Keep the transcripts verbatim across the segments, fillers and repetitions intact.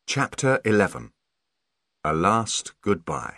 Chapter eleven. A Last Goodbye.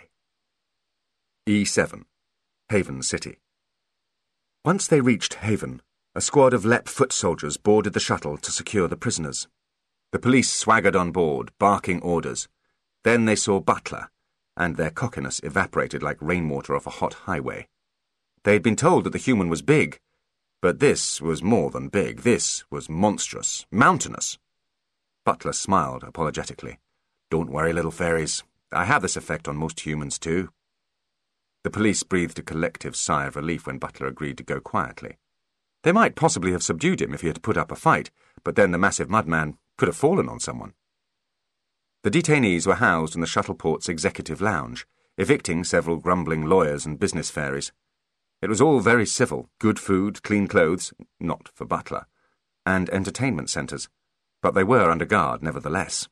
E seven. Haven City. Once they reached Haven, a squad of Lep foot soldiers boarded the shuttle to secure the prisoners. The police swaggered on board, barking orders. Then they saw Butler, and their cockiness evaporated like rainwater off a hot highway. They had been told that the human was big, but this was more than big. This was monstrous, mountainous. Butler smiled apologetically. "Don't worry, little fairies. I have this effect on most humans, too." The police breathed a collective sigh of relief when Butler agreed to go quietly. They might possibly have subdued him if he had put up a fight, but then the massive mudman could have fallen on someone. The detainees were housed in the Shuttleport's executive lounge, evicting several grumbling lawyers and business fairies. It was all very civil: good food, clean clothes, not for Butler, and entertainment centres. But they were under guard, nevertheless.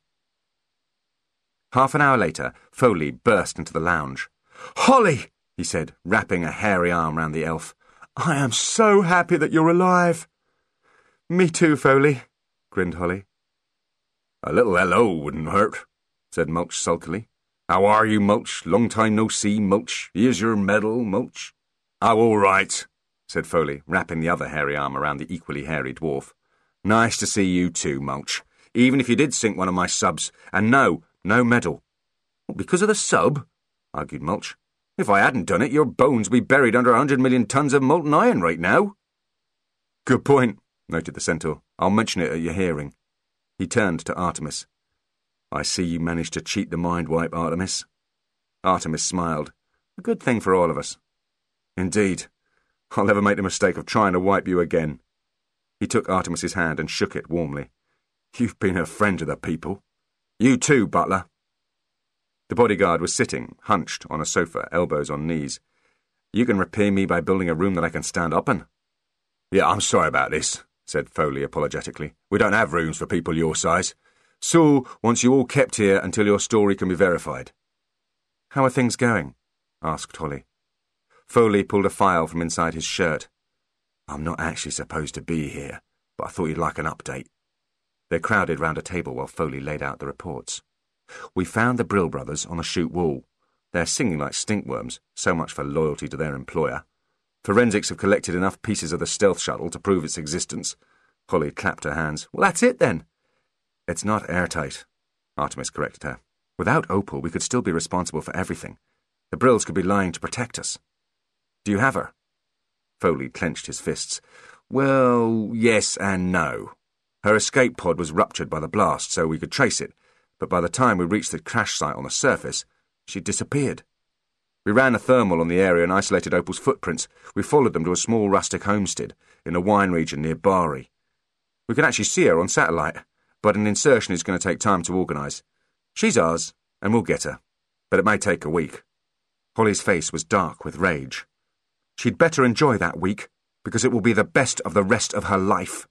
Half an hour later, Foley burst into the lounge. "Holly," he said, wrapping a hairy arm round the elf. "I am so happy that you're alive." "Me too, Foley," grinned Holly. "A little hello wouldn't hurt," said Mulch sulkily. "How are you, Mulch? Long time no see, Mulch. Here's your medal, Mulch." "Oh, all right," said Foley, wrapping the other hairy arm around the equally hairy dwarf. "Nice to see you too, Mulch, even if you did sink one of my subs. And no, no medal." "Because of the sub?" argued Mulch. "If I hadn't done it, your bones would be buried under a hundred million tons of molten iron right now." "Good point," noted the centaur. "I'll mention it at your hearing." He turned to Artemis. "I see you managed to cheat the mind wipe, Artemis." Artemis smiled. "A good thing for all of us." "Indeed. I'll never make the mistake of trying to wipe you again." He took Artemis's hand and shook it warmly. "You've been a friend to the people. You too, Butler." The bodyguard was sitting, hunched, on a sofa, elbows on knees. "You can repay me by building a room that I can stand up in." "Yeah, I'm sorry about this," said Foley apologetically. "We don't have rooms for people your size. So, want you all kept here until your story can be verified." "How are things going?" asked Holly. Foley pulled a file from inside his shirt. "I'm not actually supposed to be here, but I thought you'd like an update." They crowded round a table while Foley laid out the reports. "We found the Brill brothers on the chute wall. They're singing like stinkworms, so much for loyalty to their employer. Forensics have collected enough pieces of the stealth shuttle to prove its existence." Holly clapped her hands. "Well, that's it then." "It's not airtight," Artemis corrected her. "Without Opal, we could still be responsible for everything. The Brills could be lying to protect us." "Do you have her?" Foley clenched his fists. "Well, yes and no. Her escape pod was ruptured by the blast, so we could trace it, but by the time we reached the crash site on the surface, she'd disappeared. We ran a thermal on the area and isolated Opal's footprints. We followed them to a small rustic homestead in a wine region near Bari. We can actually see her on satellite, but an insertion is going to take time to organise. She's ours, and we'll get her, but it may take a week." Holly's face was dark with rage. "She'd better enjoy that week, because it will be the best of the rest of her life."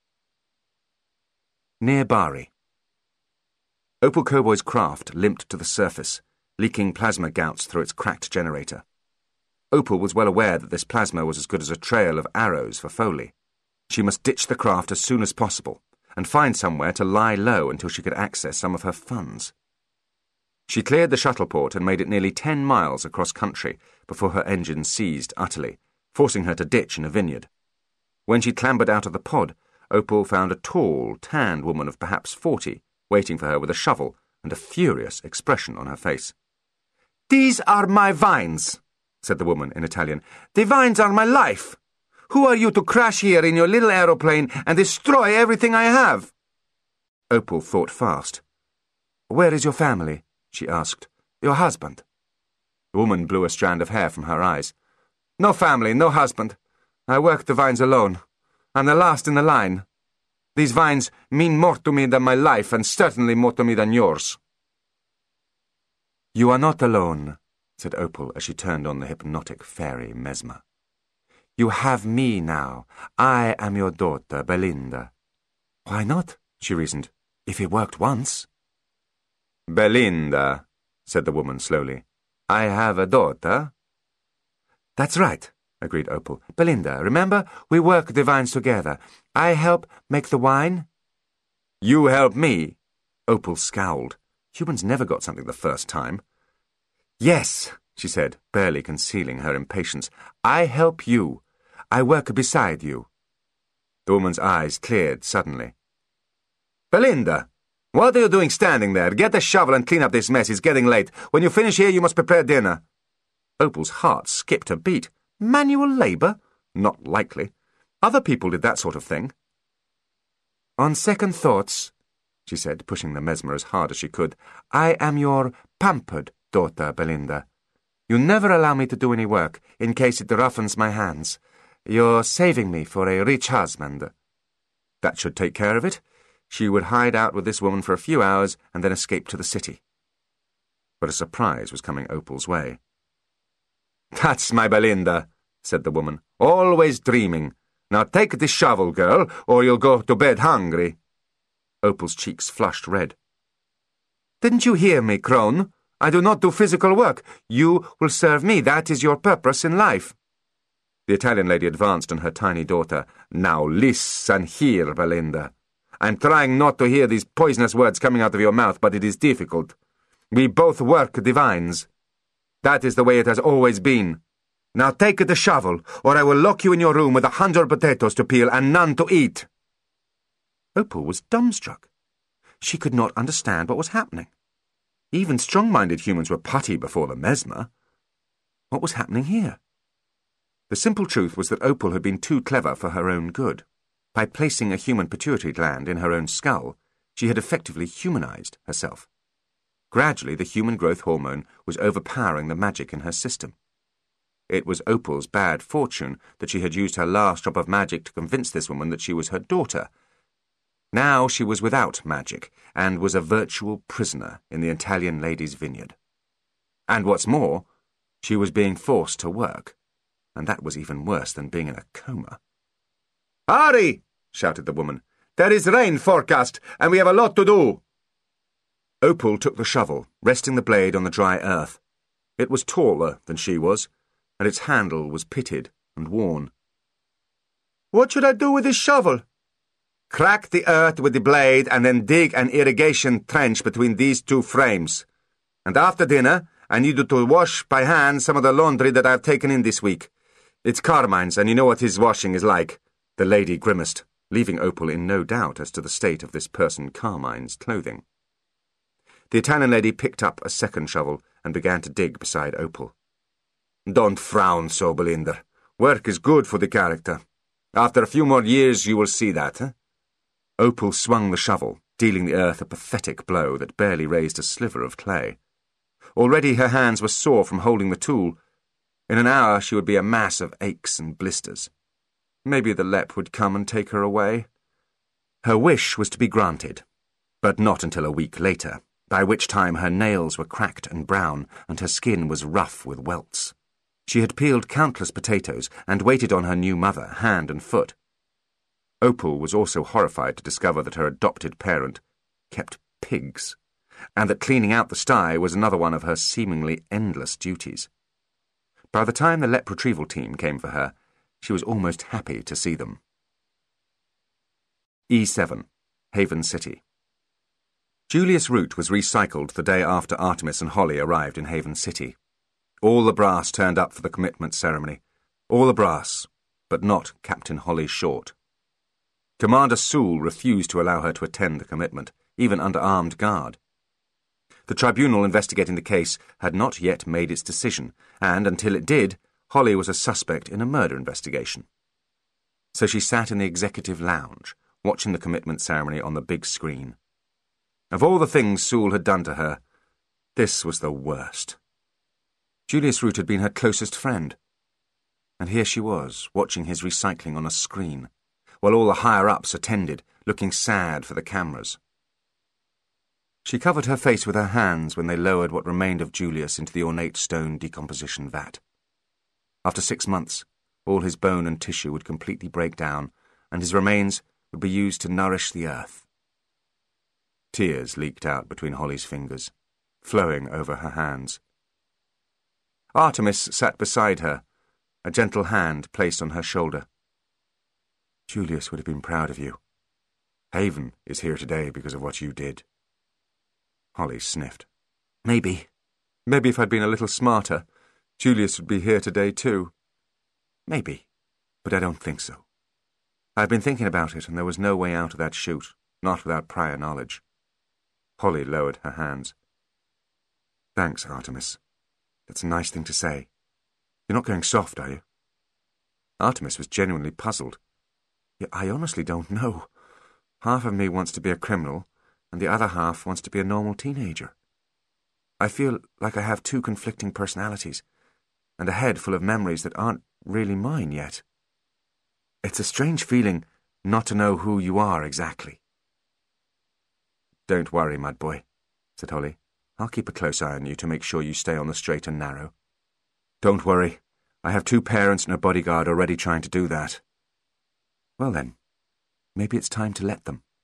Near Bari. Opal Cowboy's craft limped to the surface, leaking plasma gouts through its cracked generator. Opal was well aware that this plasma was as good as a trail of arrows for Foley. She must ditch the craft as soon as possible, and find somewhere to lie low until she could access some of her funds. She cleared the shuttleport and made it nearly ten miles across country before her engine seized utterly, forcing her to ditch in a vineyard. When she clambered out of the pod, Opal found a tall, tanned woman of perhaps forty, waiting for her with a shovel and a furious expression on her face. "These are my vines," said the woman in Italian. "The vines are my life. Who are you to crash here in your little aeroplane and destroy everything I have?" Opal thought fast. "Where is your family?" she asked. "Your husband?" The woman blew a strand of hair from her eyes. "No family, no husband. I work the vines alone. I'm the last in the line. These vines mean more to me than my life, and certainly more to me than yours." "You are not alone," said Opal as she turned on the hypnotic fairy Mesmer. "You have me now. I am your daughter, Belinda." "Why not?" she reasoned. "If it worked once." "Belinda," said the woman slowly. "I have a daughter." "That's right," agreed Opal. "Belinda, remember? We work the vines together. I help make the wine." "You help me," Opal scowled. Humans never got something the first time. "Yes," she said, barely concealing her impatience. "I help you. I work beside you." The woman's eyes cleared suddenly. "Belinda, what are you doing standing there? Get a shovel and clean up this mess. It's getting late. When you finish here, you must prepare dinner." Opal's heart skipped a beat. Manual labour? Not likely. Other people did that sort of thing. "On second thoughts," she said, pushing the mesmer as hard as she could, "I am your pampered daughter, Belinda. You never allow me to do any work, in case it roughens my hands. You're saving me for a rich husband." That should take care of it. She would hide out with this woman for a few hours and then escape to the city. But a surprise was coming Opal's way. "That's my Belinda," said the woman. "Always dreaming. Now take the shovel, girl, or you'll go to bed hungry." Opal's cheeks flushed red. "Didn't you hear me, crone? I do not do physical work. You will serve me. That is your purpose in life." The Italian lady advanced on her tiny daughter. "Now listen here, Belinda. I'm trying not to hear these poisonous words coming out of your mouth, but it is difficult. We both work divines. That is the way it has always been. Now take the shovel, or I will lock you in your room with a hundred potatoes to peel and none to eat." Opal was dumbstruck. She could not understand what was happening. Even strong-minded humans were putty before the mesmer. What was happening here? The simple truth was that Opal had been too clever for her own good. By placing a human pituitary gland in her own skull, she had effectively humanized herself. Gradually, the human growth hormone was overpowering the magic in her system. It was Opal's bad fortune that she had used her last drop of magic to convince this woman that she was her daughter. Now she was without magic, and was a virtual prisoner in the Italian lady's vineyard. And what's more, she was being forced to work, and that was even worse than being in a coma. "Hurry!" shouted the woman. "There is rain forecast, and we have a lot to do." Opal took the shovel, resting the blade on the dry earth. It was taller than she was, and its handle was pitted and worn. "What should I do with this shovel?" "Crack the earth with the blade and then dig an irrigation trench between these two frames. And after dinner, I need you to wash by hand some of the laundry that I've taken in this week. It's Carmine's, and you know what his washing is like." The lady grimaced, leaving Opal in no doubt as to the state of this person Carmine's clothing. The Italian lady picked up a second shovel and began to dig beside Opal. "Don't frown so, Belinda. Work is good for the character. After a few more years you will see that, eh?" Opal swung the shovel, dealing the earth a pathetic blow that barely raised a sliver of clay. Already her hands were sore from holding the tool. In an hour she would be a mass of aches and blisters. Maybe the Lep would come and take her away. Her wish was to be granted, but not until a week later, by which time her nails were cracked and brown and her skin was rough with welts. She had peeled countless potatoes and waited on her new mother, hand and foot. Opal was also horrified to discover that her adopted parent kept pigs, and that cleaning out the sty was another one of her seemingly endless duties. By the time the Lep retrieval team came for her, she was almost happy to see them. E seven, Haven City. Julius Root was recycled the day after Artemis and Holly arrived in Haven City. All the brass turned up for the commitment ceremony. All the brass, but not Captain Holly Short. Commander Sewell refused to allow her to attend the commitment, even under armed guard. The tribunal investigating the case had not yet made its decision, and until it did, Holly was a suspect in a murder investigation. So she sat in the executive lounge, watching the commitment ceremony on the big screen. Of all the things Sewell had done to her, this was the worst. Julius Root had been her closest friend, and here she was, watching his recycling on a screen, while all the higher-ups attended, looking sad for the cameras. She covered her face with her hands when they lowered what remained of Julius into the ornate stone decomposition vat. After six months, all his bone and tissue would completely break down, and his remains would be used to nourish the earth. Tears leaked out between Holly's fingers, flowing over her hands. Artemis sat beside her, a gentle hand placed on her shoulder. "Julius would have been proud of you. Haven is here today because of what you did." Holly sniffed. Maybe. Maybe if I'd been a little smarter, Julius would be here today too. Maybe, but I don't think so. I've been thinking about it, and there was no way out of that chute, not without prior knowledge. Holly lowered her hands. Thanks, Artemis. That's a nice thing to say. You're not going soft, are you? Artemis was genuinely puzzled. Yeah, I honestly don't know. Half of me wants to be a criminal, and the other half wants to be a normal teenager. I feel like I have two conflicting personalities, and a head full of memories that aren't really mine yet. It's a strange feeling not to know who you are exactly. Don't worry, mud boy, said Holly. I'll keep a close eye on you to make sure you stay on the straight and narrow. Don't worry. I have two parents and a bodyguard already trying to do that. Well then, maybe it's time to let them.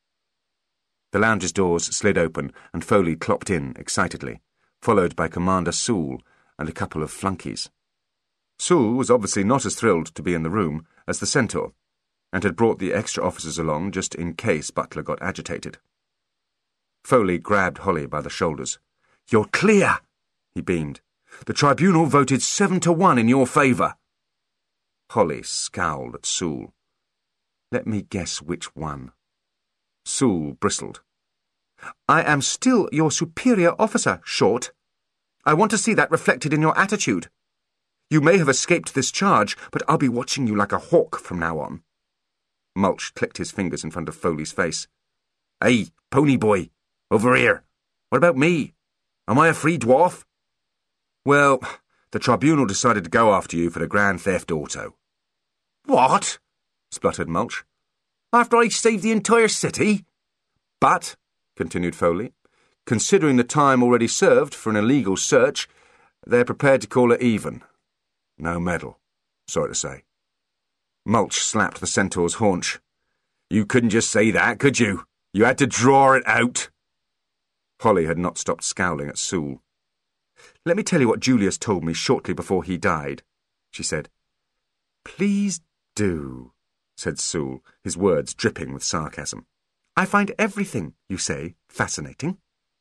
The lounge's doors slid open and Foley clopped in excitedly, followed by Commander Sewell and a couple of flunkies. Sewell was obviously not as thrilled to be in the room as the Centaur, and had brought the extra officers along just in case Butler got agitated. Foley grabbed Holly by the shoulders. You're clear, he beamed. The tribunal voted seven to one in your favour. Holly scowled at Sewell. Let me guess which one. Sewell bristled. I am still your superior officer, Short. I want to see that reflected in your attitude. You may have escaped this charge, but I'll be watching you like a hawk from now on. Mulch clicked his fingers in front of Foley's face. Hey, pony boy, over here. What about me? Am I a free dwarf? Well, the tribunal decided to go after you for the Grand Theft Auto. What? Spluttered Mulch. After I saved the entire city? But, continued Foley, considering the time already served for an illegal search, they're prepared to call it even. No medal, sorry to say. Mulch slapped the Centaur's haunch. You couldn't just say that, could you? You had to draw it out. Holly had not stopped scowling at Sewell. Let me tell you what Julius told me shortly before he died, she said. Please do, said Sewell, his words dripping with sarcasm. I find everything you say fascinating.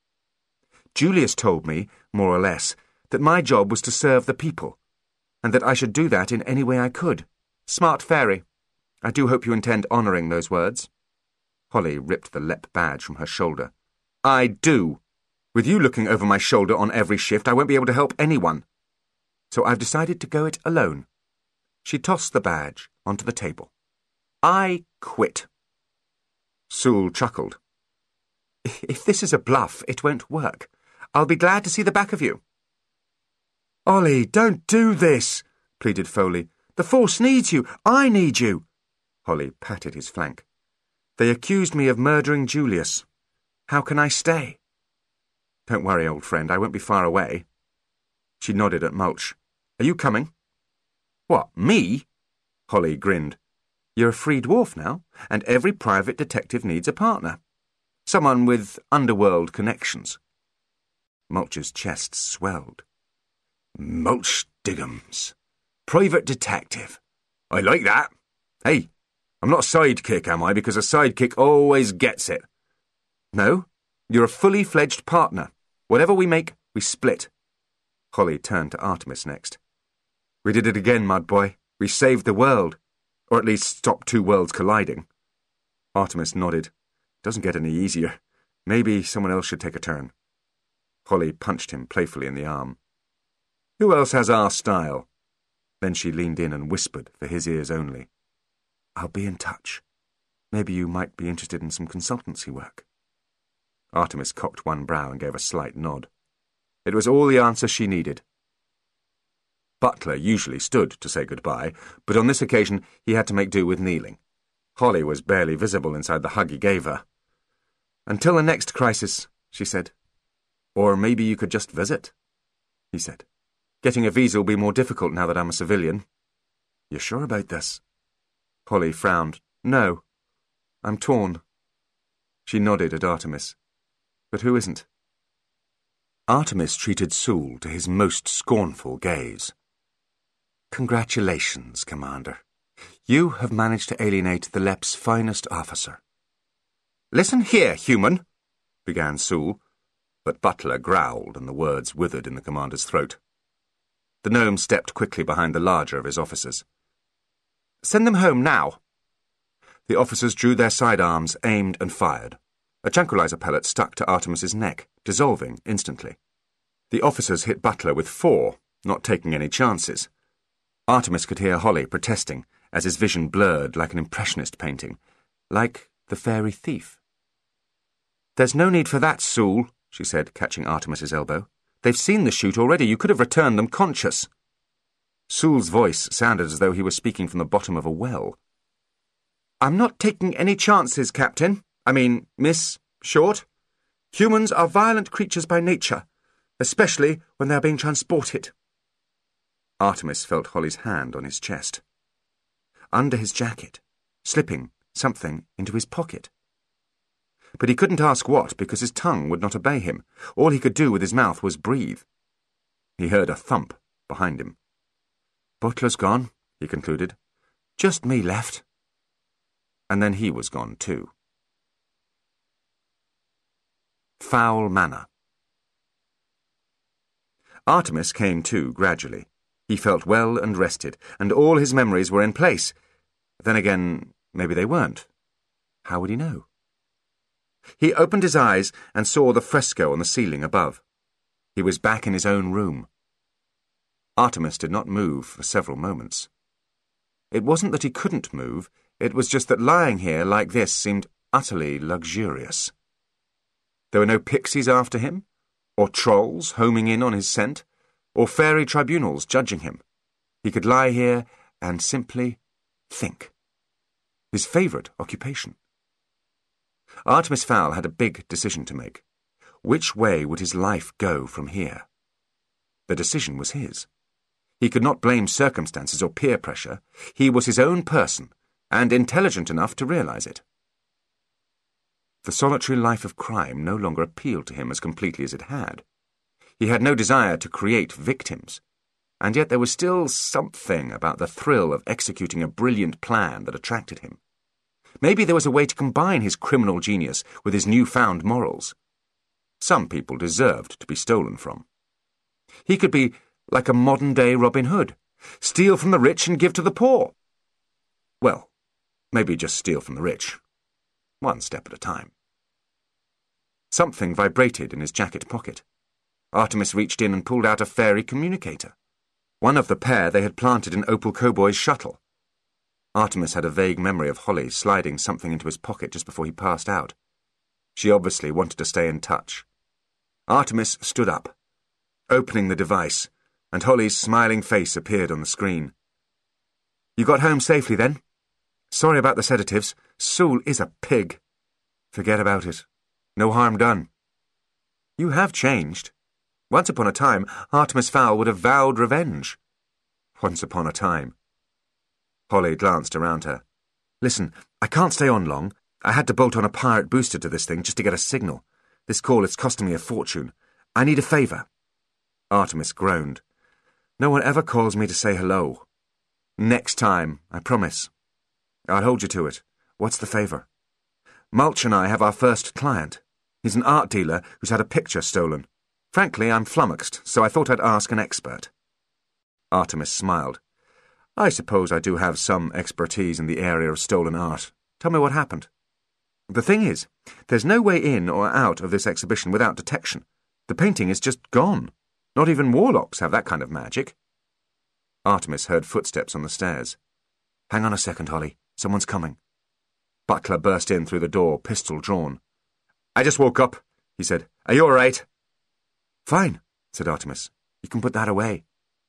Julius told me, more or less, that my job was to serve the people, and that I should do that in any way I could. Smart fairy. I do hope you intend honouring those words. Holly ripped the L E P badge from her shoulder. I do. With you looking over my shoulder on every shift, I won't be able to help anyone. So I've decided to go it alone. She tossed the badge onto the table. I quit. Sewell chuckled. If this is a bluff, it won't work. I'll be glad to see the back of you. Ollie, don't do this, pleaded Foley. The Force needs you. I need you. Holly patted his flank. They accused me of murdering Julius. How can I stay? Don't worry, old friend, I won't be far away. She nodded at Mulch. Are you coming? What, me? Holly grinned. You're a free dwarf now, and every private detective needs a partner. Someone with underworld connections. Mulch's chest swelled. Mulch Diggums. Private detective. I like that. Hey, I'm not a sidekick, am I? Because a sidekick always gets it. No, you're a fully fledged partner. Whatever we make, we split. Holly turned to Artemis next. We did it again, mud boy. We saved the world. Or at least stopped two worlds colliding. Artemis nodded. Doesn't get any easier. Maybe someone else should take a turn. Holly punched him playfully in the arm. Who else has our style? Then she leaned in and whispered for his ears only. I'll be in touch. Maybe you might be interested in some consultancy work. Artemis cocked one brow and gave a slight nod. It was all the answer she needed. Butler usually stood to say goodbye, but on this occasion he had to make do with kneeling. Holly was barely visible inside the hug he gave her. Until the next crisis, she said. Or maybe you could just visit, he said. Getting a visa will be more difficult now that I'm a civilian. You're sure about this? Holly frowned. No. I'm torn. She nodded at Artemis. But who isn't? Artemis treated Sewell to his most scornful gaze. Congratulations, Commander. You have managed to alienate the L E P's finest officer. Listen here, human, began Sewell. but Butler growled and the words withered in the commander's throat. The gnome stepped quickly behind the larger of his officers. "Send them home now." The officers drew their sidearms, aimed and fired. A tranquilizer pellet stuck to Artemis's neck, dissolving instantly. The officers hit Butler with four, not taking any chances. Artemis could hear Holly protesting as his vision blurred like an impressionist painting, like the fairy thief. "There's no need for that, Sool," she said, catching Artemis's elbow. "They've seen the shoot already. You could have returned them conscious." Sool's voice sounded as though he were speaking from the bottom of a well. "I'm not taking any chances, Captain. I mean, Miss Short. Humans are violent creatures by nature, especially when they are being transported." Artemis felt Holly's hand on his chest. Under his jacket, slipping something into his pocket. But he couldn't ask what because his tongue would not obey him. All he could do with his mouth was breathe. He heard a thump behind him. "Butler's gone," he concluded. "Just me left." And then he was gone too. Foul manner. Artemis came to gradually. He felt well and rested, and all his memories were in place. Then again, maybe they weren't. How would he know? He opened his eyes and saw the fresco on the ceiling above. He was back in his own room. Artemis did not move for several moments. It wasn't that he couldn't move, it was just that lying here like this seemed utterly luxurious. There were no pixies after him, or trolls homing in on his scent, or fairy tribunals judging him. He could lie here and simply think. His favourite occupation. Artemis Fowl had a big decision to make. Which way would his life go from here? The decision was his. He could not blame circumstances or peer pressure. He was his own person, and intelligent enough to realise it. The solitary life of crime no longer appealed to him as completely as it had. He had no desire to create victims, and yet there was still something about the thrill of executing a brilliant plan that attracted him. Maybe there was a way to combine his criminal genius with his newfound morals. Some people deserved to be stolen from. He could be like a modern-day Robin Hood, steal from the rich and give to the poor. Well, maybe just steal from the rich, one step at a time. Something vibrated in his jacket pocket. Artemis reached in and pulled out a fairy communicator, one of the pair they had planted in Opal Cowboy's shuttle. Artemis had a vague memory of Holly sliding something into his pocket just before he passed out. She obviously wanted to stay in touch. Artemis stood up, opening the device, and Holly's smiling face appeared on the screen. "You got home safely, then? Sorry about the sedatives. Sool is a pig." "Forget about it. No harm done." "You have changed. Once upon a time, Artemis Fowl would have vowed revenge." "Once upon a time." Holly glanced around her. "Listen, I can't stay on long. I had to bolt on a pirate booster to this thing just to get a signal. This call is costing me a fortune. I need a favour." Artemis groaned. "No one ever calls me to say hello." "Next time, I promise." "I'll hold you to it. What's the favour?" "Mulch and I have our first client. He's an art dealer who's had a picture stolen. Frankly, I'm flummoxed, so I thought I'd ask an expert." Artemis smiled. "I suppose I do have some expertise in the area of stolen art. Tell me what happened." "The thing is, there's no way in or out of this exhibition without detection. The painting is just gone. Not even warlocks have that kind of magic." Artemis heard footsteps on the stairs. "Hang on a second, Holly. Someone's coming." Butler burst in through the door, pistol drawn. "I just woke up," he said. "Are you all right?" "Fine," said Artemis. "You can put that away."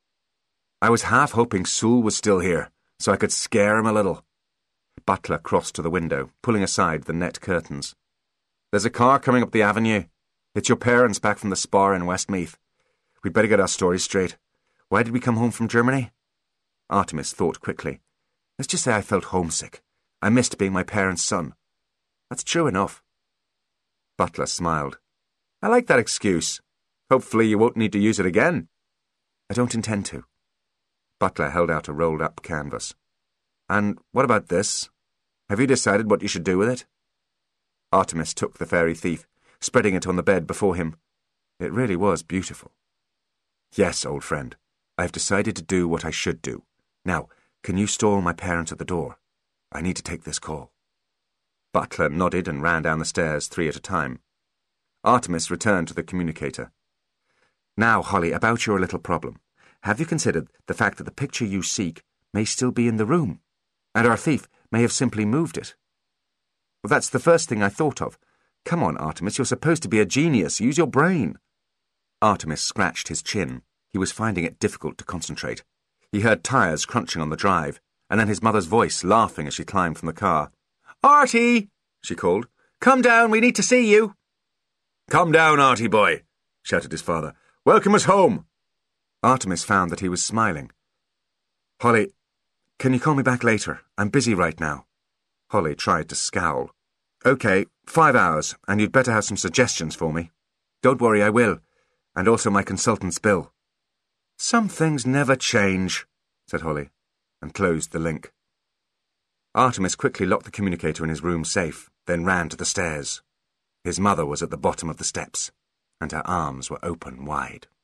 "I was half hoping Sool was still here, so I could scare him a little." Butler crossed to the window, pulling aside the net curtains. "There's a car coming up the avenue. It's your parents back from the spar in Westmeath. We'd better get our stories straight. Why did we come home from Germany?" Artemis thought quickly. "Let's just say I felt homesick. I missed being my parents' son. That's true enough." Butler smiled. "I like that excuse. Hopefully you won't need to use it again." "I don't intend to." Butler held out a rolled-up canvas. "And what about this? Have you decided what you should do with it?" Artemis took the fairy thief, spreading it on the bed before him. It really was beautiful. Yes, old friend, I have decided to do what I should do. Now, can you stall my parents at the door? I need to take this call. Butler nodded and ran down the stairs three at a time. Artemis returned to the communicator. Now, Holly, about your little problem. Have you considered the fact that the picture you seek may still be in the room, and our thief may have simply moved it? Well, that's the first thing I thought of. Come on, Artemis, you're supposed to be a genius. Use your brain. Artemis scratched his chin. He was finding it difficult to concentrate. He heard tyres crunching on the drive, and then his mother's voice laughing as she climbed from the car. "Artie!" she called. "Come down, we need to see you." "Come down, Artie boy," shouted his father. "Welcome us home." Artemis found that he was smiling. "Holly, can you call me back later? I'm busy right now." Holly tried to scowl. "OK, five hours, and you'd better have some suggestions for me." "Don't worry, I will. And also my consultant's bill." "Some things never change," said Holly, and closed the link. Artemis quickly locked the communicator in his room safe, then ran to the stairs. His mother was at the bottom of the steps, and her arms were open wide.